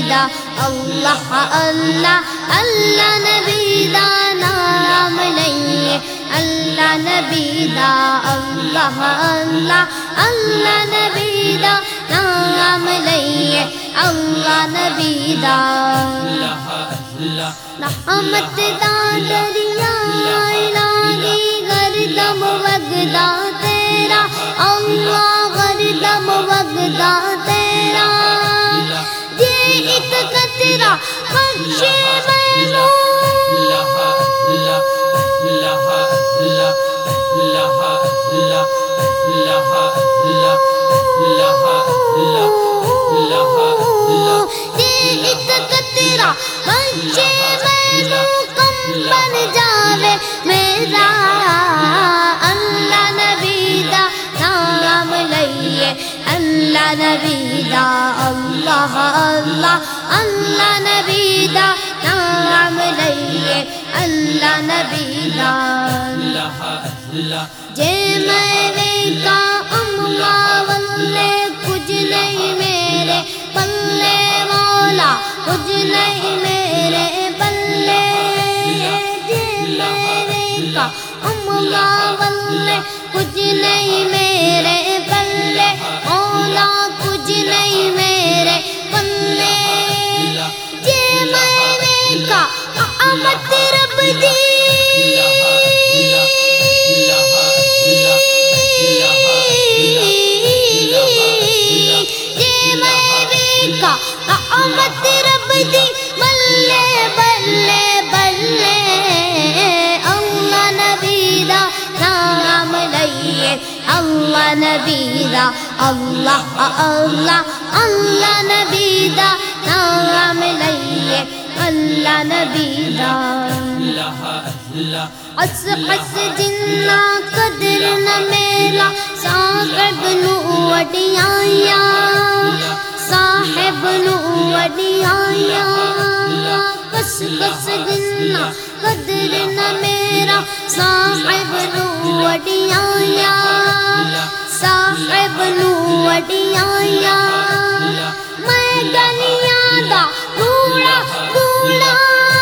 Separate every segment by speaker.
Speaker 1: دا اللہ اللہ اللہ نبی دا نام لئیے اللہ نبی دا اللہ اللہ اللہ نبی دا نام لئیے اللہ نبی دا رحمت دا دریا الہی گردم وگدا تیرا اللہ گردم وگدا تیرا یہ ایک قطرہ بخشے مینوں بچے مینوں کم بن جاوے میرا اللہ نبی دا نام لئیے اللہ نبی دا اللہ اللہ اللہ نبی دا نام لئیے اللہ نبی دا جے میں نے کہا اماں واللے کچھ نہیں میرے پلے مولا کچھ نہیں میرے بلے جے میں نے کہا اماں واللے کچھ نہیں میرے بلے مولا کچھ نہیں میرے بلے جے میں نے کہا احمد رب دی احمد رب دی بلے بلے بلے اللہ نبی دا نام لئیے اللہ نبی دا اللہ اللہ اللہ نبی دا نام لئیے اللہ نبی دا اس جنہ قدر نہ میرا صاحب نو وڈیایا صاحب نو وڈیایا کس کس جنہ قدر نہ میرا صاحب نو وڈیایا صاحب نو وڈیایا میں گلیاں دا کوڑا کوڑا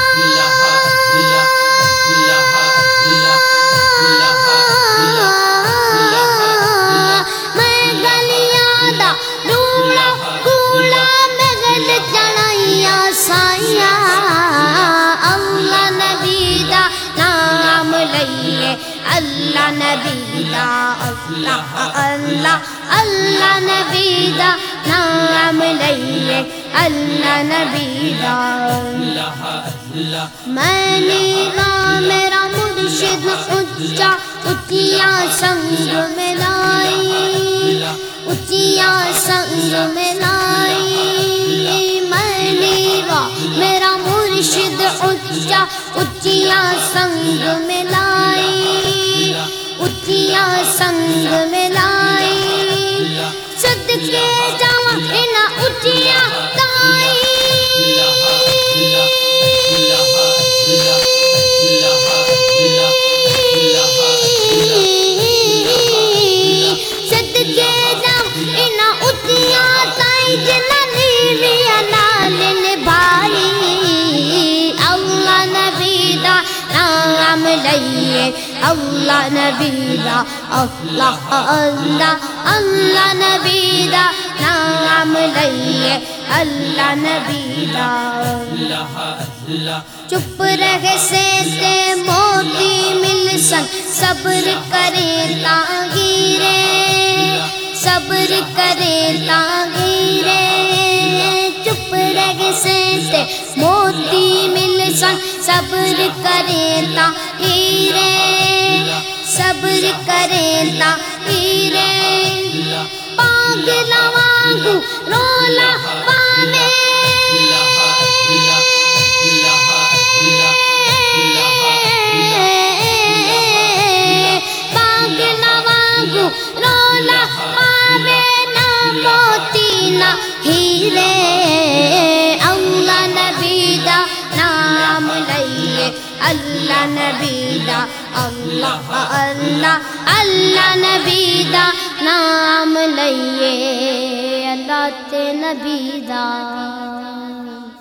Speaker 1: اللہ نبی دا اللہ اللہ اللہ نبی دا نام لئیے اللہ نبی دا میں نیلا میرا مرشد اچا اچیا سنگ میں لائی اچیا سنگ میں لائی میں نیلا میرا مرشد اچا اچیا سنگ میں لائی اچیا سنگ میں لائی صدقے جاواں انہاں اچیا تائی صدقے جاواں انہاں اچیا تائی جنہاں نیویاں نال نبھائی اللہ نبی دا نام لئیے اللہ نبی دا اللہ اللہ اللہ نبی دا نام لئیے اللہ نبی دا چپ رہے سے موتی مل سن صبر کرے تاغیرے صبر کرے تاغیرے چپ رہے سے موتی مل سن صبر کرے تاغیرے صبر کرے تاغیرے پاگلا وانگو رولا پاوے پاگلا وانگو رولا پاوے نہ موتی نہ ہیرے اللہ نبی دا نام لئیے اللہ نبی دا اللہ اللہ اللہ نبی دا نام لئیے اللہ مت نبی دا